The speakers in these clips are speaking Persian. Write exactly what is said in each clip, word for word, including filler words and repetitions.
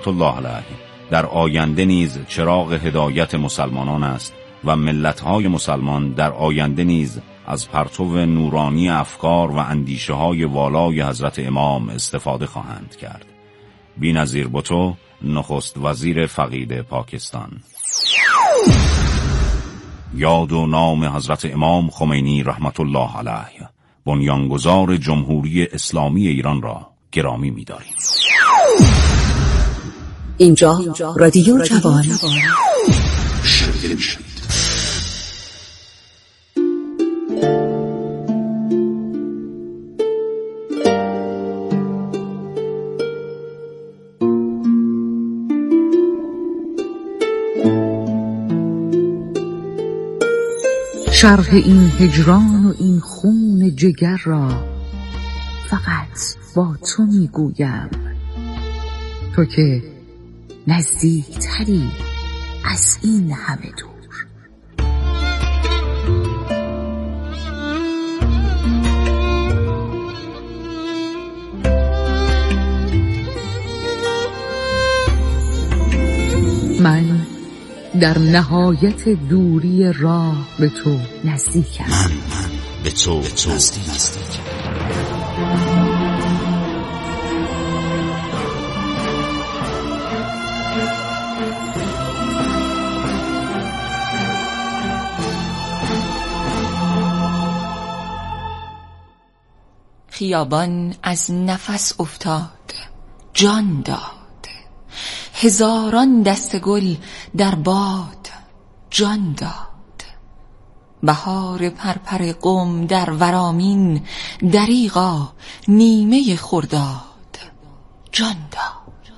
رحمت الله علیه در آینده نیز چراغ هدایت مسلمانان است و ملت‌های مسلمان در آینده نیز از پرتو نورانی افکار و اندیشه‌های والای حضرت امام استفاده خواهند کرد. بی‌نظیر بوتو، نخست وزیر فقید پاکستان. یاد و نام حضرت امام خمینی رحمت الله علیه، بنیانگذار جمهوری اسلامی ایران را گرامی می‌داریم. اینجا رادیو جوان. شرح این هجران و این خون جگر را فقط با تو میگویم، تو که نزدیکتری از این همه دور. من در نهایت دوری راه به تو نزدیکم. من به تو نزدیکم. خیابان از نفس افتاد، جان داد، هزاران دست گل در باد جان داد. بهار پرپر قم در ورامین، دریغا نیمه خرداد جان داد.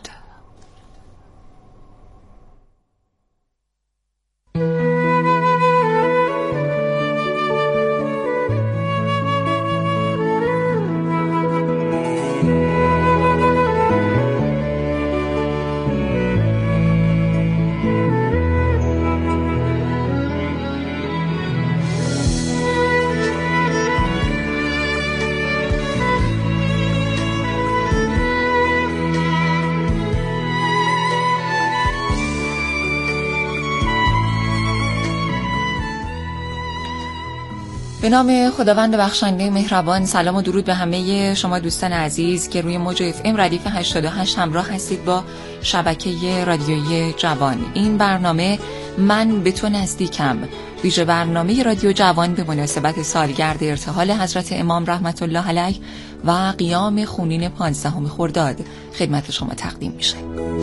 به نام خداوند بخشنده مهربان. سلام و درود به همه شما دوستان عزیز که روی موج اف ام ردیف هشتاد و هشت همراه هستید با شبکه رادیویی جوان. این برنامه من به تو نزدیکم، ویژه برنامه رادیو جوان به مناسبت سالگرد ارتحال حضرت امام رحمت الله علیه و قیام خونین پانزدهم خرداد خدمت شما تقدیم میشه.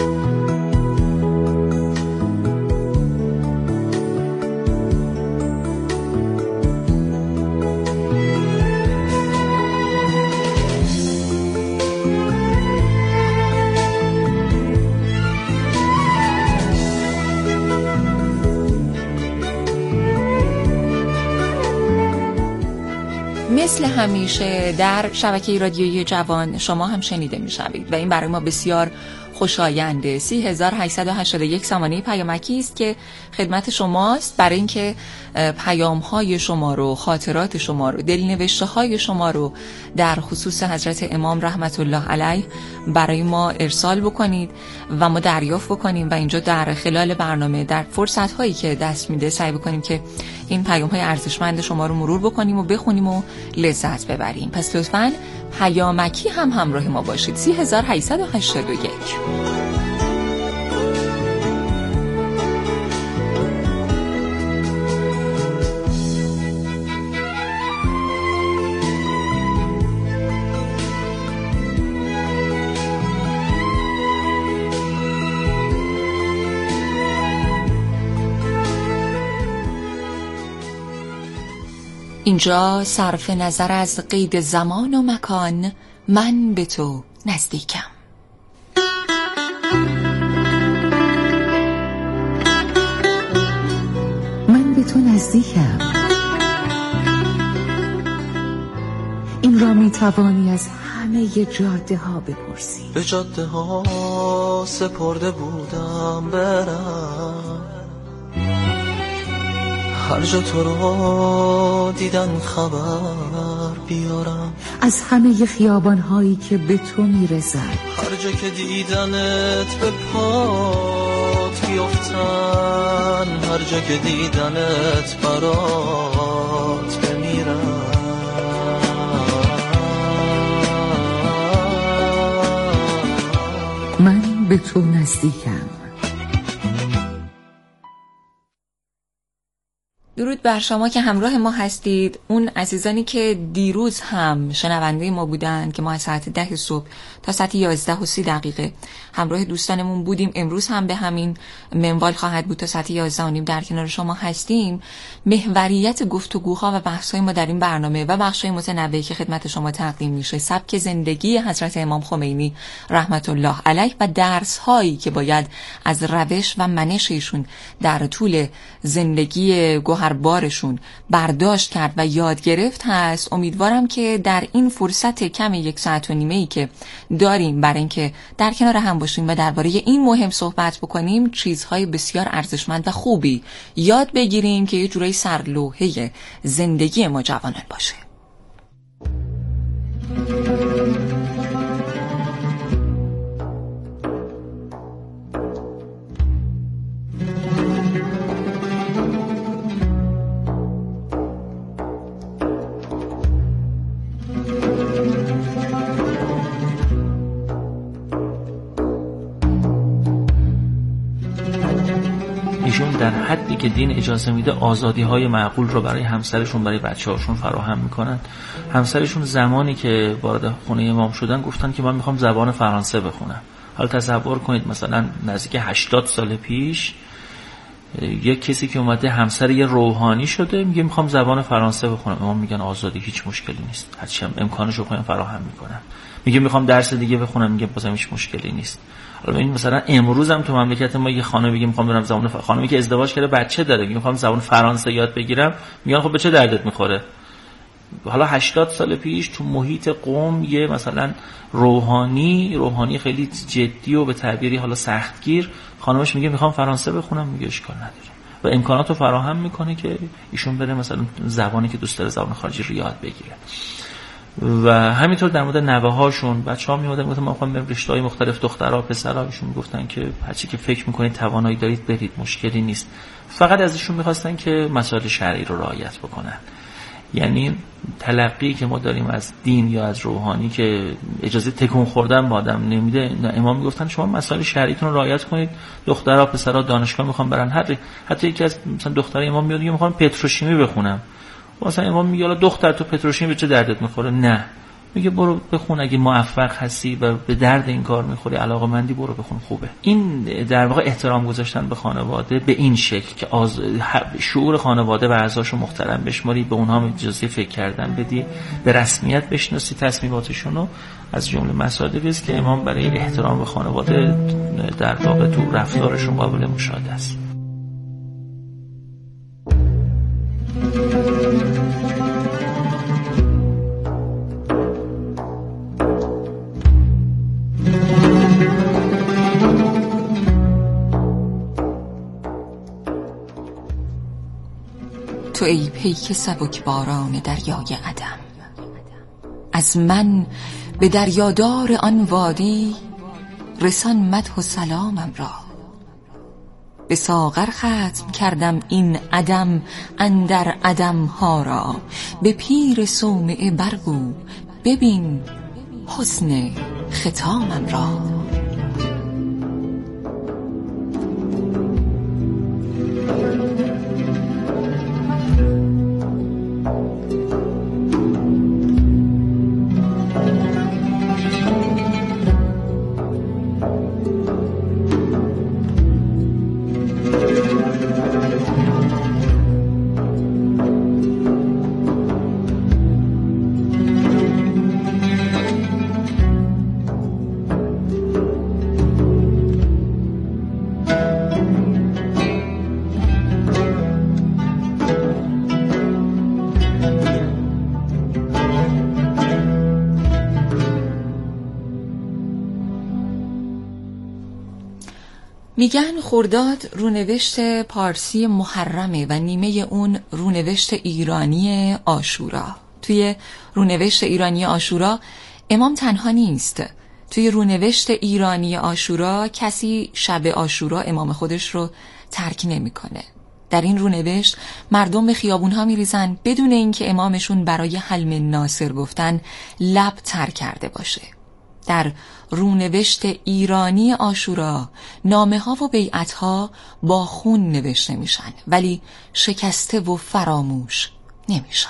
مثل همیشه در شبکه رادیویی جوان شما هم شنیده میشوید و این برای ما بسیار خوشاینده. سی هزار و هشتصد و هشتاد و یک سامانه پیامکی است که خدمت شماست برای اینکه پیام‌های شما رو، خاطرات شما رو، دلنوشته‌های شما رو در خصوص حضرت امام رحمت الله علیه برای ما ارسال بکنید و ما دریافت بکنیم و اینجا در خلال برنامه در فرصت‌هایی که دست میده سعی بکنیم که این پیام‌های ارزشمند شما رو مرور بکنیم و بخونیم و لذت ببریم. پس لطفاً پیامکی هم همراه ما باشید. سی هزار و هشتصد و هشتاد و یک. اینجا صرف نظر از قید زمان و مکان من به تو نزدیکم. من به تو نزدیکم. این را می توانی از همه جاده ها بپرسی. به جاده ها سپرده بودم برم، هر جا تو رو دیدن خبر بیارم، از همه خیابان‌هایی که به تو میرسد، هر جا که دیدنت به پات بیفتن، هر جا که دیدنت برات بمیرم. من به تو نزدیکم. درود بر شما که همراه ما هستید. اون عزیزانی که دیروز هم شنونده ما بودند که ما از ساعت ده صبح تا ساعت یازده و سی دقیقه همراه دوستانمون بودیم، امروز هم به همین منوال خواهد بود تا ساعت یازده و نیم در کنار شما هستیم. محوریت گفتگوها و بحث‌های ما در این برنامه و بخش‌های متنوعی که خدمت شما تقدیم میشه سبک زندگی حضرت امام خمینی رحمت الله علیه و درس‌هایی که باید از روش و منش ایشون در طول زندگی گوهربارشون برداشت کرد و یاد گرفت هست. امیدوارم که در این فرصت کم یک ساعت و نیمه‌ای که داریم برای اینکه در کنار هم باشیم و درباره این مهم صحبت بکنیم چیزهای بسیار ارزشمند و خوبی یاد بگیریم که یه جورایی سرلوحه زندگی ما جوانان باشه. در حدی که دین اجازه میده آزادی‌های معقول رو برای همسرشون، برای بچه‌هاشون فراهم میکنن. همسرشون زمانی که وارد خونه امام شدن گفتن که من میخوام زبان فرانسه بخونم. حالا تصور کنید مثلا نزدیک هشتاد سال پیش یک کسی که اومده همسر یه روحانی شده میگه میخوام زبان فرانسه بخونم. امام میگن آزادی، هیچ مشکلی نیست، هرچی امکانش رو فراهم میکنن. میگه میخوام درس دیگه بخونم، میگه بازم هیچ مشکلی نیست. حالا این مثلا امروز هم تو مملکت ما یه خانم میگه میخوام برم زبان ف... خانمی که ازدواج کرده بچه داره میگه میخوام زبان فرانسه یاد بگیرم، میگن خب به چه دردت میخوره؟ حالا هشتاد سال پیش تو محیط قم یه مثلا روحانی روحانی خیلی جدی و به تعبیری حالا سختگیر خانمش میگه میخوام فرانسه بخونم، میگه اشکال نداره و امکاناتو فراهم میکنه که ایشون بره مثلا زبانی که دوست داره زبان خارجی رو یاد بگیره. و همینطور در مورد نوه‌هاشون بچه‌ها میومدن میگفتن ما می‌خوایم بریم رشته‌های مختلف، دخترها پسرها، ایشون میگفتن که هرچی که فکر می‌کنید توانایی دارید برید، مشکلی نیست. فقط از ایشون می‌خواستن که مسائل شرعی رو رعایت بکنن. یعنی تلقی که ما داریم از دین یا از روحانی که اجازه تکون خوردن با آدم نمیده، امام میگفتن شما مسائل شرعیتون رو رعایت کنید. دخترها پسرها دانشگاه میخوان برن، هر حتی یکی از مثلا دخترای امام میاد میگه میخوام پتروشیمی بخونم، مثلا امام میگه حالا دختر تو پتروشیمی به چه دردت میخوره؟ نه، میگه برو بخون، اگه موفق هستی و به درد این کار میخوری، علاقه‌مندی، برو بخون، خوبه. این در واقع احترام گذاشتن به خانواده به این شکل که آز... شعور خانواده و اعضاشو محترم بشماری، به اونها اجازه فکر کردن بدی، به رسمیت بشناسی تصمیماتشون رو، از جمله مصادیقی است که امام برای احترام به خانواده در واقع تو رفتارشون قابل مشاهده است. تو ای پیک سبک باران دریای عدم، از من به دریادار آن وادی رسان مدح و سلامم را. به ساغر ختم کردم این عدم اندر عدم ها را، به پیر صومعه برگو ببین حسن ختامم را. میگن خرداد رونوشت پارسی محرمه و نیمه اون رونوشت ایرانی عاشورا. توی رونوشت ایرانی عاشورا امام تنها نیست. توی رونوشت ایرانی عاشورا کسی شب عاشورا امام خودش رو ترک نمیکنه. در این رونوشت مردم به خیابونها میریزن بدون اینکه امامشون برای حلم ناصر گفتن لب تر کرده باشه. در رونوشت ایرانی عاشورا نامه ها و بیعت ها با خون نوشته میشن ولی شکسته و فراموش نمیشن.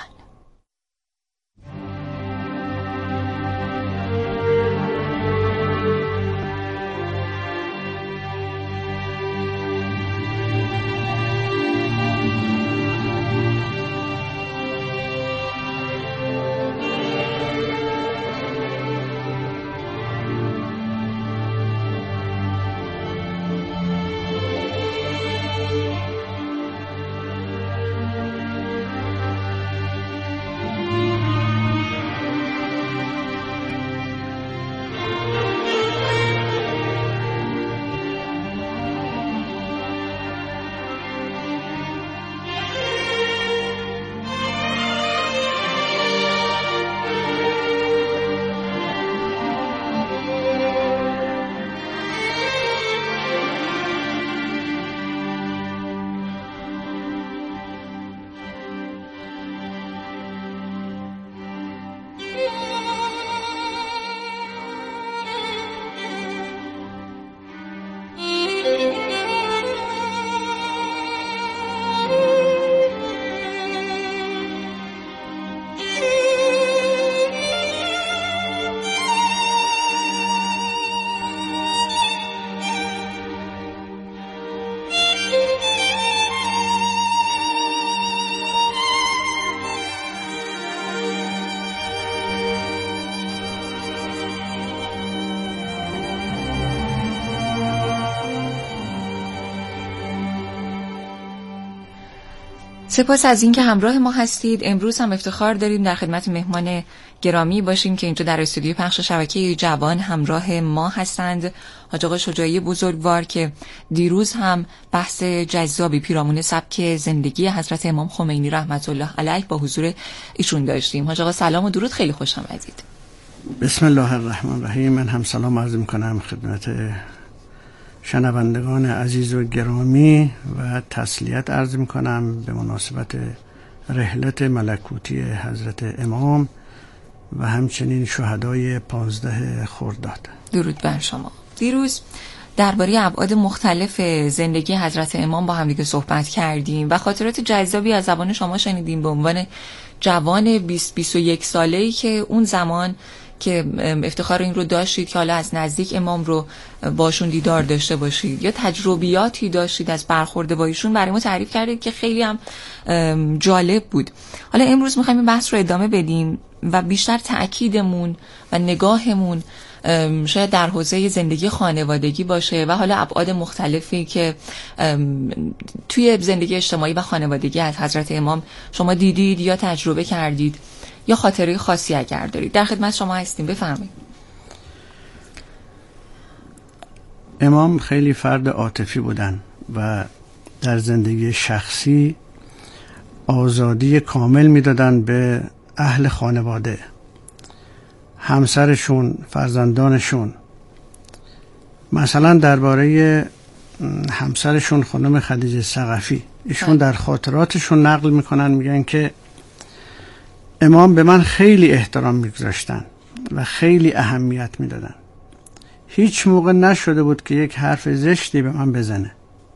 سپاس از اینکه همراه ما هستید. امروز هم افتخار داریم در خدمت مهمان گرامی باشیم که اینجا در استودیو پخش شبکه جوان همراه ما هستند. حاج آقا شجاعی بزرگوار که دیروز هم بحث جذابی پیرامون سبک زندگی حضرت امام خمینی رحمت الله علیه با حضور ایشون داشتیم. حاج آقا سلام و درود، خیلی خوش آمدید. بسم الله الرحمن الرحیم. من هم سلام عرض می‌کنم خدمت شنوندگان عزیز و گرامی و تسلیت عرض میکنم به مناسبت رحلت ملکوتی حضرت امام و همچنین شهدای پانزده خرداد. درود بر شما. دیروز درباره ابعاد مختلف زندگی حضرت امام با هم دیگه صحبت کردیم و خاطرات جذابی از زبان شما شنیدیم به عنوان جوان بیست بیست و یک ساله‌ای که اون زمان که افتخار این رو داشتید که حالا از نزدیک امام رو باشون دیدار داشته باشید یا تجربیاتی داشتید از برخورد با ایشون، برای ما تعریف کردید که خیلی هم جالب بود. حالا امروز می‌خوایم این بحث رو ادامه بدیم و بیشتر تأکیدمون و نگاهمون شاید در حوزه زندگی خانوادگی باشه و حالا ابعاد مختلفی که توی زندگی اجتماعی و خانوادگی از حضرت امام شما دیدید یا تجربه کردید یا خاطره خاصی اگر دارید. در خدمت شما هستیم، بفرمایید. امام خیلی فرد عاطفی بودن و در زندگی شخصی آزادی کامل میدادن به اهل خانواده، همسرشون، فرزندانشون. مثلا درباره همسرشون خانم خدیجه ثقفی، ایشون در خاطراتشون نقل میکنن، میگن که امام به من خیلی احترام میگذاشتن و خیلی اهمیت میدادن. هیچ موقع نشده بود که یک حرف زشتی به من بزنه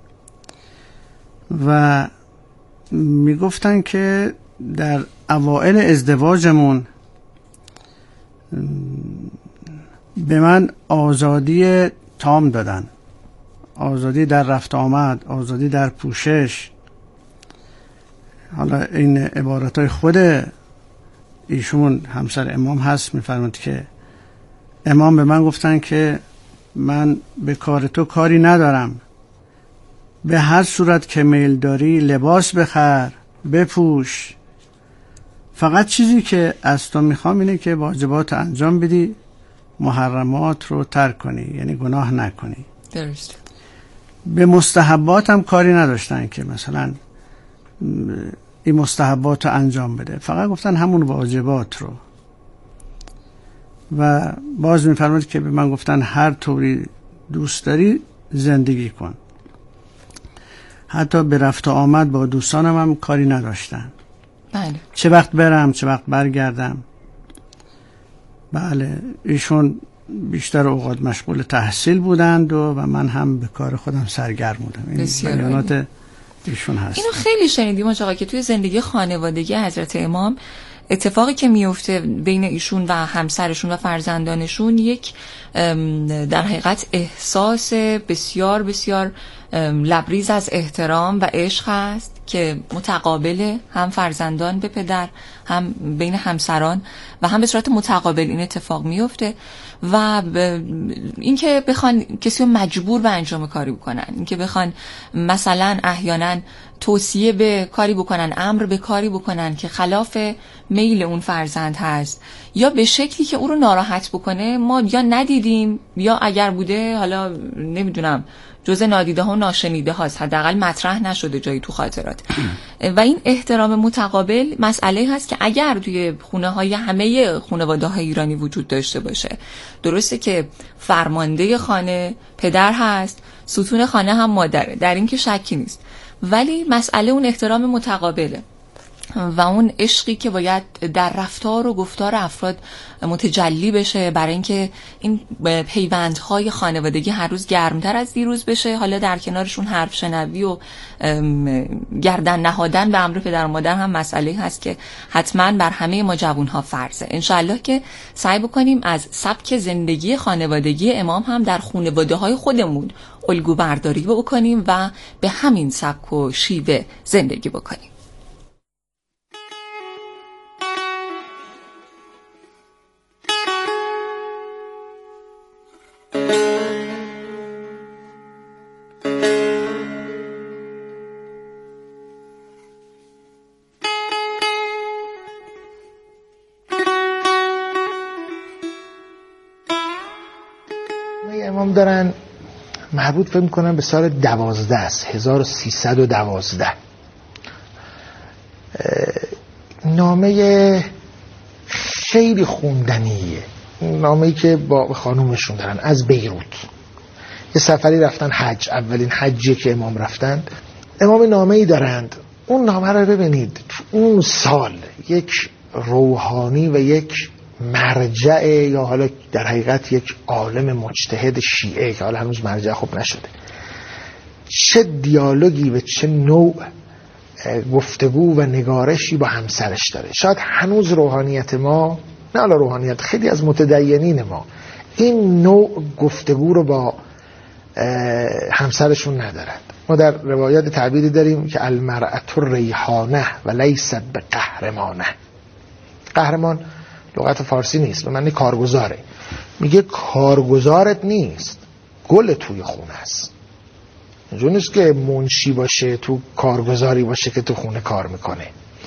و میگفتن که در اوائل ازدواجمون به من آزادی تام دادن، آزادی در رفت آمد، آزادی در پوشش. حالا این عبارتای خود ایشون همسر امام هست، میفرماد که امام به من گفتن که من به کار تو کاری ندارم، به هر صورت که میل داری لباس بخر، بپوش، فقط چیزی که از تو میخوام اینه که واجبات انجام بدی، محرمات رو ترک کنی، یعنی گناه نکنی. درست. به مستحبات هم کاری نداشتن که مثلا این مستحبات رو انجام بده، فقط گفتن همون واجبات رو. و باز میفرماید که به من گفتن هر طوری دوست داری زندگی کن. حتی به رفت و آمد با دوستانم هم کاری نداشتن. بله. چه وقت برم چه وقت برگردم. بله، ایشون بیشتر اوقات مشغول تحصیل بودند و, و من هم به کار خودم سرگرم بودم. این بیانات ایشون هست. اینو خیلی شنیدیم آقا که توی زندگی خانوادگی حضرت امام اتفاقی که میفته بین ایشون و همسرشون و فرزندانشون یک در حقیقت احساس بسیار بسیار لبریز از احترام و عشق هست که متقابل، هم فرزندان به پدر، هم بین همسران و هم به صورت متقابل این اتفاق میفته. و اینکه بخوان کسی رو مجبور به انجام کاری بکنن، اینکه بخوان مثلا احیانا توصیه به کاری بکنن، امر به کاری بکنن که خلاف میل اون فرزند هست یا به شکلی که او رو ناراحت بکنه، ما یا ندیدیم یا اگر بوده حالا نمیدونم جزء نادیده ها و ناشنیده هاست، حداقل مطرح نشده جایی تو خاطرات. و این احترام متقابل مسئله هست که اگر توی خونه های همه خانواده های ایرانی وجود داشته باشه، درسته که فرمانده خانه پدر هست، ستون خانه هم مادره، در این که شکی نیست، ولی مسئله اون احترام متقابله و اون عشقی که باید در رفتار و گفتار افراد متجلی بشه برای اینکه این پیوندهای خانوادگی هر روز گرمتر از دیروز بشه. حالا در کنارشون حرف شنوی و گردن نهادن به امر پدر و مادر هم مسئله هست که حتما بر همه ما جوانها فرضه. انشالله که سعی بکنیم از سبک زندگی خانوادگی امام هم در خانواده های خودمون الگو برداری بکنیم و به همین سبک و شیوه زندگی بکنیم. امام دارن مربوط فکر میکنم به سال دوازده است، هزار و سیصد و دوازده. نامه خیلی خوندنیه، نامه‌ای که با خانومشون دارن از بیروت. یه سفری رفتن حج، اولین حجی که امام رفتند. امام نامه‌ای دارند، اون نامه رو ببینید، اون سال یک روحانی و یک مرجع یا حالا در حقیقت یک عالم مجتهد شیعه که حالا هنوز مرجع خوب نشده، چه دیالوگی و چه نوع گفتگو و نگارشی با همسرش داره. شاید هنوز روحانیت ما، نه حالا روحانیت، خیلی از متدینین ما این نوع گفتگو رو با همسرشون ندارند. ما در روایات تعبیری داریم که المرأة ریحانه و لیست به قهرمانه. قهرمان لغت فارسی نیست، به معنی کارگزاره. میگه کارگزارت نیست، گل توی خونه است. اینجور نیست که منشی باشه تو کارگزاری باشه که تو خونه کار میکنه.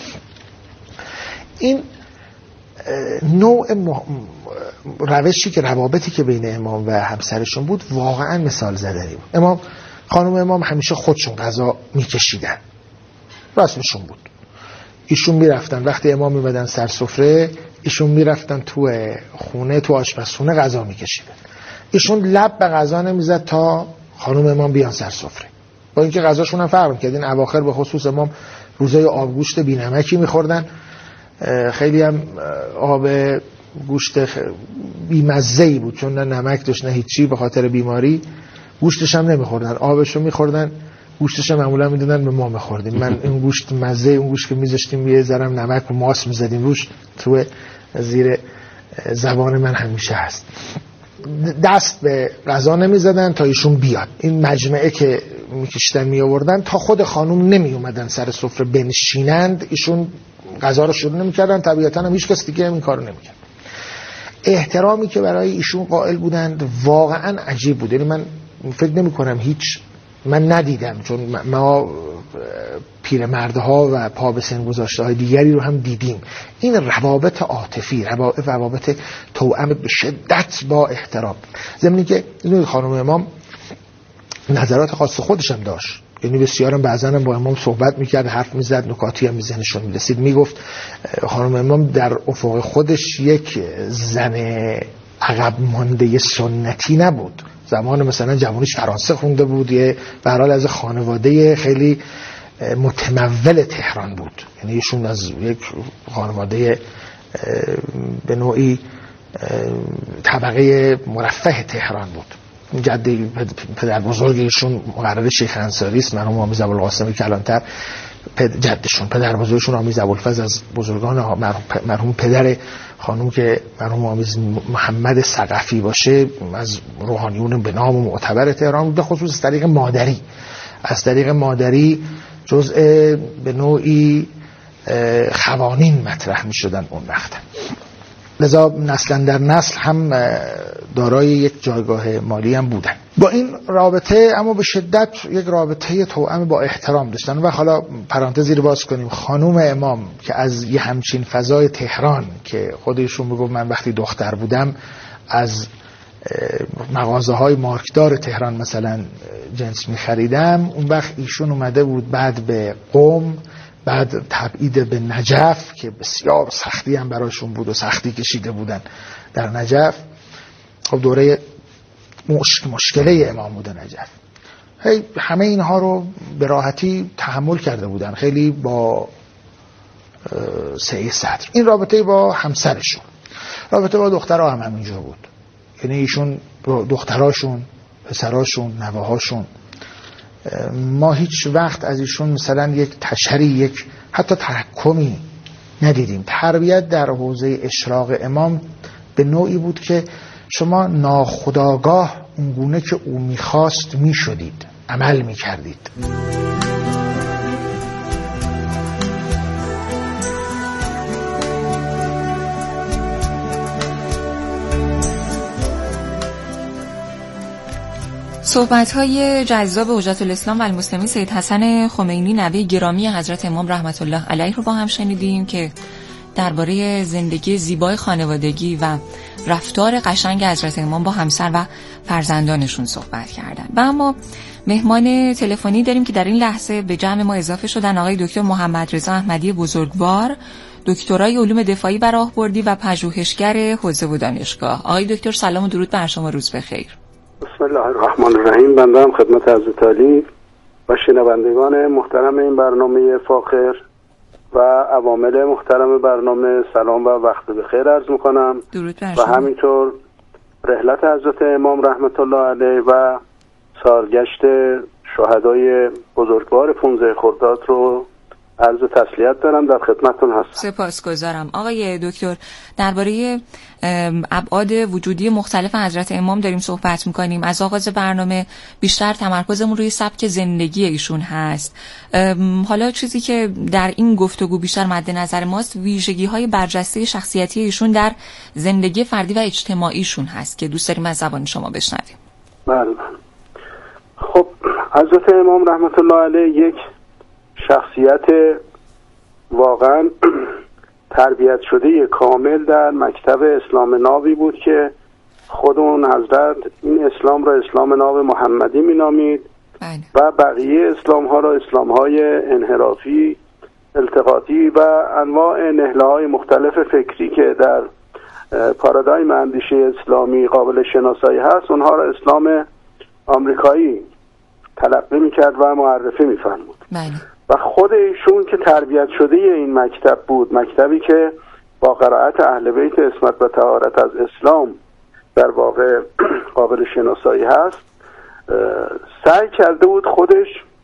این نوع مح... روشی که روابطی که بین امام و همسرشون بود واقعا مثال زدنی بود. امام خانم امام همیشه خودشون غذا میکشیدن، رسمشون بود. ایشون میرفتن وقتی امام میمدن سر سفره، ایشون میرفتن تو خونه، تو آشپزخونه غذا میکشیدن. ایشون لب به غذا نمیزد تا خانم امام بیان سر سفره. با اینکه غذاشون هم فرق می‌کرد. این اواخر به خصوص امام روزای آبگوشت بی‌نمکی می‌خوردن، خیلی هم آب گوشت بی‌مزه‌ای بود چون نه نمک داشت نه هیچی، به خاطر بیماری گوشتش هم نمی‌خوردن، آبشو می‌خوردن، گوشتش هم معمولا میدادن به ما می‌خوردیم. من این گوشت مزه، اون گوشت که می‌ذاشتیم یه ذرم نمک و ماست می‌زدیم روش، تو زیر زبان من همیشه هست. دست به غذا نمی‌زدن تا ایشون بیاد. این مجمعه که می‌کشتن می‌آوردن تا خود خانم نمی‌اومدن سر سفره بنشینند، ایشون غذا رو شروع نمی‌کردن. طبیعتاً هم هیچ کس دیگه این کارو نمی‌کرد. احترامی که برای ایشون قائل بودند واقعاً عجیب بود. یعنی من فکر نمی‌کنم هیچ، من ندیدم، چون ما پیرمردها و پا به سن گذاشته های دیگری رو هم دیدیم، این روابط عاطفی، روابط توأم به شدت با احترام. ضمن که خانم امام نظرات خاص خودش هم داشت، یعنی بسیارم بعضا با امام صحبت میکرد، حرف میزد، نکاتی هم ذهنشون میرسید. میگفت خانم امام در افق خودش یک زن عقب مانده سنتی نبود. زمان مثلا جوانیش فرانسه خونده بود، یه به هر حال از خانواده خیلی متمول تهران بود، یعنی ایشون از یک خانواده به نوعی طبقه مرفه تهران بود. جدی پدر بزرگشون مقرر شیخ انصاری است، مرحوم آمیز ابوالقاسم کلانتر جدشون، پدر بزرگشون آمیز ابوالفضل از بزرگان مرحوم پدر خانم که مرحوم آمیز محمد ثقفی باشه از روحانیون به نام و معتبر تهران بود، به خصوص از طریق مادری از طریق مادری جزء به نوعی خوانین مطرح می شدن اون وقت. لذا نسلا در نسل هم دارای یک جایگاه مالی هم بودن. با این رابطه اما به شدت یک رابطه توأم با احترام داشتن. و حالا پرانتزی رو باز کنیم، خانوم امام که از یه همچین فضای تهران که خودشون میگفت من وقتی دختر بودم از مغازه های مارکدار تهران مثلا جنس میخریدم، اون وقت ایشون اومده بود بعد به قم، بعد تبعید به نجف که بسیار سختی هم برایشون بود و سختی کشیده بودن در نجف. خب دوره مشک مشکله امام بود نجف. هی همه اینها رو به راحتی تحمل کرده بودن، خیلی با سعی صدر. این رابطه با همسرشون، رابطه با دخترها هم همینجور بود، یعنی ایشون دختراشون، پسراشون، نوهاشون، ما هیچ وقت از ایشون مثلا یک تشری، یک حتی تحکمی ندیدیم. تربیت در حوزه اشراق امام به نوعی بود که شما ناخودآگاه اونگونه که او میخواست میشدید، عمل میکردید. صحبت‌های جذاب حجت الاسلام و المسلمین سید حسن خمینی نوه گرامی حضرت امام رحمت الله علیه رو با هم شنیدیم که درباره زندگی زیبای خانوادگی و رفتار قشنگ حضرت امام با همسر و فرزندانشون صحبت کردن. و اما مهمان تلفنی داریم که در این لحظه به جمع ما اضافه شدن، آقای دکتر محمد رضا احمدی بزرگوار، دکترای علوم دفاعی و راهبردی و پژوهشگر حوزه و دانشگاه. آقای دکتر سلام و درود بر شما، روز بخیر. بسم الله الرحمن الرحیم. بنده هم خدمت حضرت عالی و شنوندگان محترم این برنامه فاخر و عوامل محترم برنامه سلام و وقت بخیر عرض میکنم و همینطور رحلت حضرت امام رحمت الله علیه و سالگشت شهدای بزرگوار پانزده خرداد رو عرض تسلیت دارم، در خدمتتون هستم. سپاسگزارم. آقای دکتر، درباره ابعاد وجودی مختلف حضرت امام داریم صحبت میکنیم. از آغاز برنامه بیشتر تمرکزمون روی سبک زندگی ایشون هست. حالا چیزی که در این گفتگو بیشتر مد نظر ماست ویژگی‌های برجسته شخصیتی ایشون در زندگی فردی و اجتماعیشون هست که دوست داریم از زبان شما بشنویم. بله. خب حضرت امام رحمت الله علیه یک شخصیت واقعا تربیت شده کامل در مکتب اسلام نابی بود که خود اون حضرت این اسلام را اسلام ناب محمدی می نامید و بقیه اسلام ها را اسلام های انحرافی، التقاطی و انواع نهله های مختلف فکری که در پارادایم اندیشه اسلامی قابل شناسایی هست اونها را اسلام آمریکایی تلقی می کرد و معرفی می فرمود. و خود ایشون که تربیت شده این مکتب بود، مکتبی که با قرائت اهل بیت عصمت و طهارت از اسلام در واقع قابل شناسایی هست، سعی کرده بود خودش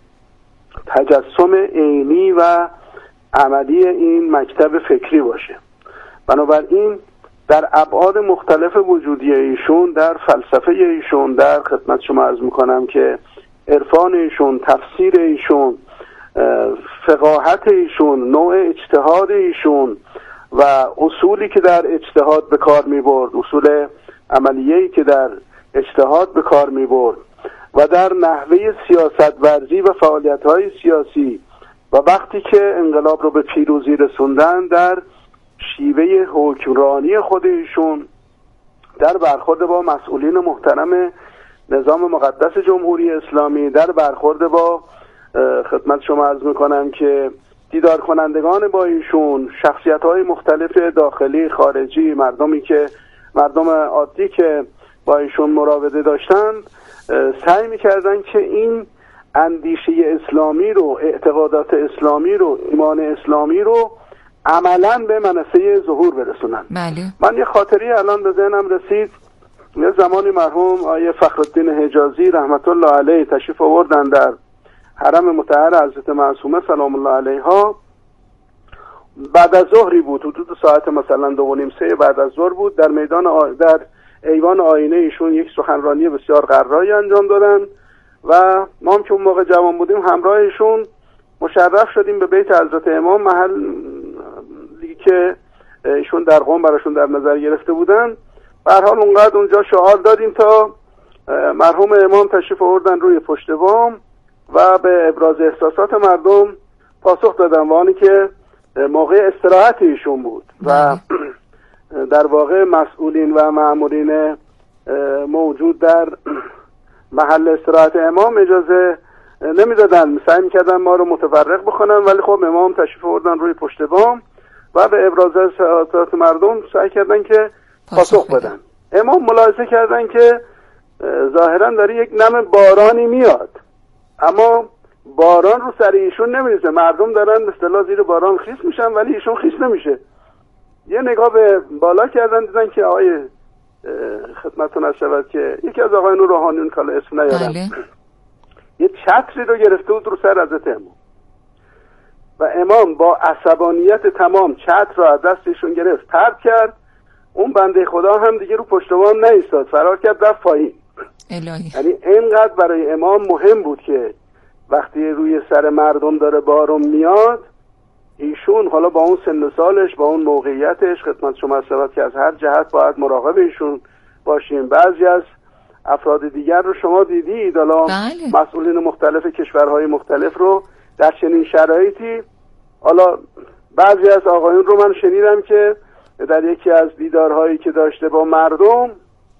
تجسم عینی و عملی این مکتب فکری باشه. بنابراین در ابعاد مختلف وجودی ایشون، در فلسفه ایشون، در خدمت شما عرض میکنم که عرفان ایشون، تفسیر ایشون، فقاهت ایشون، نوع اجتهاد ایشون و اصولی که در اجتهاد به کار می برد، اصول عملیه‌ای که در اجتهاد به کار می برد و در نحوه سیاست ورزی و فعالیت‌های سیاسی و وقتی که انقلاب رو به پیروزی رسوندن در شیوه حکمرانی خود ایشون، در برخورد با مسئولین محترم نظام مقدس جمهوری اسلامی، در برخورد با خدمت شما عرض میکنم که دیدار کنندگان با ایشون، شخصیت‌های مختلف داخلی خارجی، مردمی که مردم عادی که با ایشون مراوده داشتند، سعی میکردن که این اندیشه اسلامی رو، اعتقادات اسلامی رو، ایمان اسلامی رو عملاً به منصه ظهور برسونن. بله. من یه خاطری الان به ذهنم رسید. یه زمانی مرحوم آیه فخرالدین حجازی رحمت الله علیه تشریف آوردن در حرم مطهر حضرت معصومه سلام الله علیها. بعد از ظهری بود، حدود ساعت مثلا دو و نیم سه بعد از ظهر بود. در میدان آ... در ایوان آینه ایشون یک سخنرانی بسیار قرایی انجام دادن و ما هم که اون موقع جوان بودیم همراه ایشون مشرف شدیم به بیت حضرت امام، محلی که ایشون در قم براشون در نظر گرفته بودن. به هر حال اونقدر اونجا شعار دادیم تا مرحوم امام تشریف آوردن روی پشت بام و به ابراز احساسات مردم پاسخ دادن، و آنی که موقع استراحت ایشون بود و در واقع مسئولین و مأمورین موجود در محل استراحت امام اجازه نمیدادن، سعی میکردن ما رو متفرق بکنن، ولی خب امام تشریف آوردن روی پشت بام و به ابراز احساسات مردم سعی کردن که پاسخ بدن. امام ملاحظه کردن که ظاهرا داره یک نم بارانی میاد، اما باران رو سر ایشون نمیریزه. مردم دارن به اصطلاح زیر باران خیس میشن ولی ایشون خیس نمیشه. یه نگاه به بالا کردن، دیدن که آقای خدمتتون عرض شود که یکی از آقایان روحانیون که اسم نیارم یه چتری رو گرفته بود رو سر حضرت امام و امام با عصبانیت تمام چتر رو از دستشون گرفت، پرت کرد. اون بنده خدا هم دیگه رو پشت بام نایستاد، فرار کرد رفت پایین. الهی. یعنی اینقدر برای امام مهم بود که وقتی روی سر مردم داره بارون میاد، ایشون حالا با اون سن و سالش، با اون موقعیتش، خدمت شما عرض که از هر جهت باید مراقب ایشون باشیم. بعضی از افراد دیگر رو شما دیدید، حالا بله. مسئولین مختلف کشورهای مختلف رو در چنین شرایطی، حالا بعضی از آقایون رو من شنیدم که در یکی از دیدارهایی که داشته با مردم،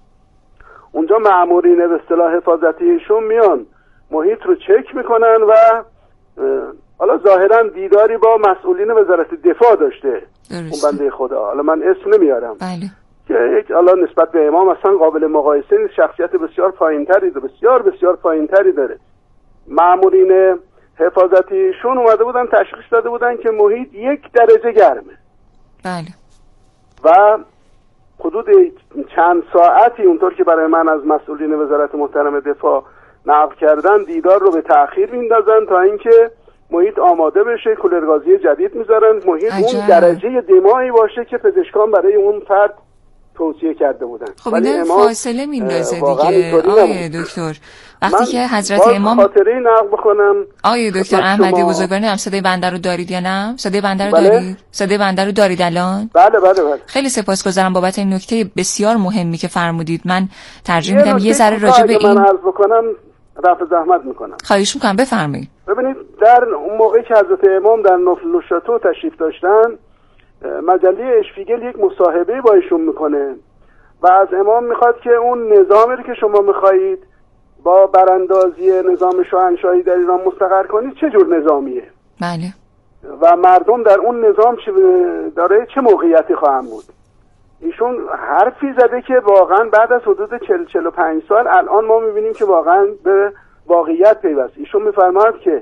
اونجا مأمورین به اصطلاح حفاظتیشون میان محیط رو چک میکنن و حالا ظاهرا دیداری با مسئولین وزارت دفاع داشته درست. اون بنده خدا، حالا من اسم نمیارم، بله. که یک حالا نسبت به امام اصلا قابل مقایسه نیست، شخصیت بسیار پایینتری داره، بسیار بسیار پایینتری داره. مأمورین حفاظتیشون اومده بودن تشخیص داده بودن که محیط یک درجه گرمه. بله. و حدود چند ساعتی اونطور که برای من از مسئولین وزارت محترم دفاع نقل کردن، دیدار رو به تأخیر میندازن تا اینکه محیط آماده بشه، کولرگازی جدید میذارن، محیط عجب. اون درجه دمایی باشه که پزشکان برای اون فرد توصیه کرده بودن. خب این فاصله میندازه دیگه آقای دکتر. وقتی که حضرت امام خاطره نقل بکنم آقای دکتر احمدی بزرگوار، هم صدای بنده رو دارید یا نه؟ صدای بنده رو بله؟ دارید؟ صدای بنده رو دارید الان؟ بله بله بله. خیلی سپاسگزارم بابت این نکته بسیار مهمی که فرمودید. من ترجیح میدم یه ذره راجع به این من عرض بکنم، رفع زحمت میکنم. خواهش میکنم بفرمایید. ببینید در اون موقعی که حضرت امام در نوفلوشاتو تشریف داشتن، مجله اشفیگل یک مصاحبه با ایشون میکنه و از امام میخواد که اون نظامی که شما میخواهید با براندازی نظام شاهنشاهی در ایران مستقر کنید چه جور نظامیه؟ بله. و مردم در اون نظام داره چه موقعیتی خواهند بود؟ ایشون حرفی زده که واقعا بعد از حدود چهل چهل و پنج سال الان ما میبینیم که واقعا به واقعیت پیوست. ایشون میفرماید که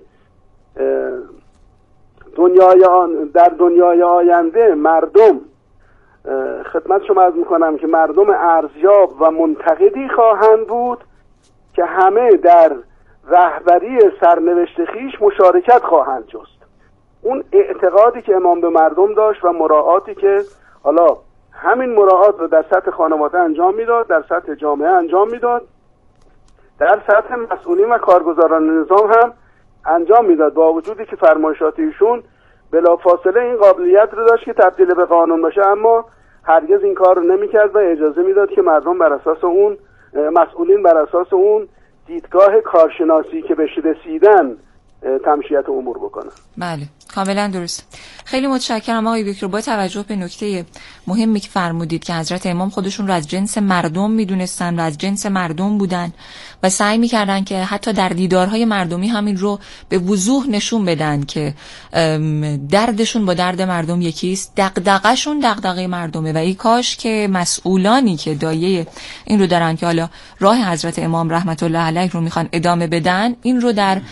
دنیای آن در دنیای آینده مردم، خدمت شما عرض میکنم که مردم ارزیاب و منتقدی خواهند بود که همه در رهبری سرنوشت خیش مشارکت خواهند جست. اون اعتقادی که امام به مردم داشت و مراعاتی که حالا همین مراعات رو در سطح خانواده انجام میداد، در سطح جامعه انجام میداد، در سطح مسئولین و کارگزاران نظام هم انجام میداد، با وجودی که فرمایشات ایشون بلافاصله این قابلیت رو داشت که تبدیل به قانون بشه، اما هرگز این کار رو نمیکرد و اجازه میداد که مردم بر اساس اون، مسئولین بر اساس اون دیدگاه کارشناسی که بهش رسیدن تمشیت امور بکنن. بله کاملا درست. خیلی متشکرم آقای دکتر. با توجه به نکته مهمی که فرمودید که حضرت امام خودشون رو از جنس مردم میدونستن و از جنس مردم بودن و سعی میکردن که حتی در دیدارهای مردمی همین رو به وضوح نشون بدن که دردشون با درد مردم یکیست، دغدغه‌شون دغدغه مردمه و ای کاش که مسئولانی که دایه این رو دارن که حالا راه حضرت امام رحمت الله علیه رو میخوان ادامه بدن این رو در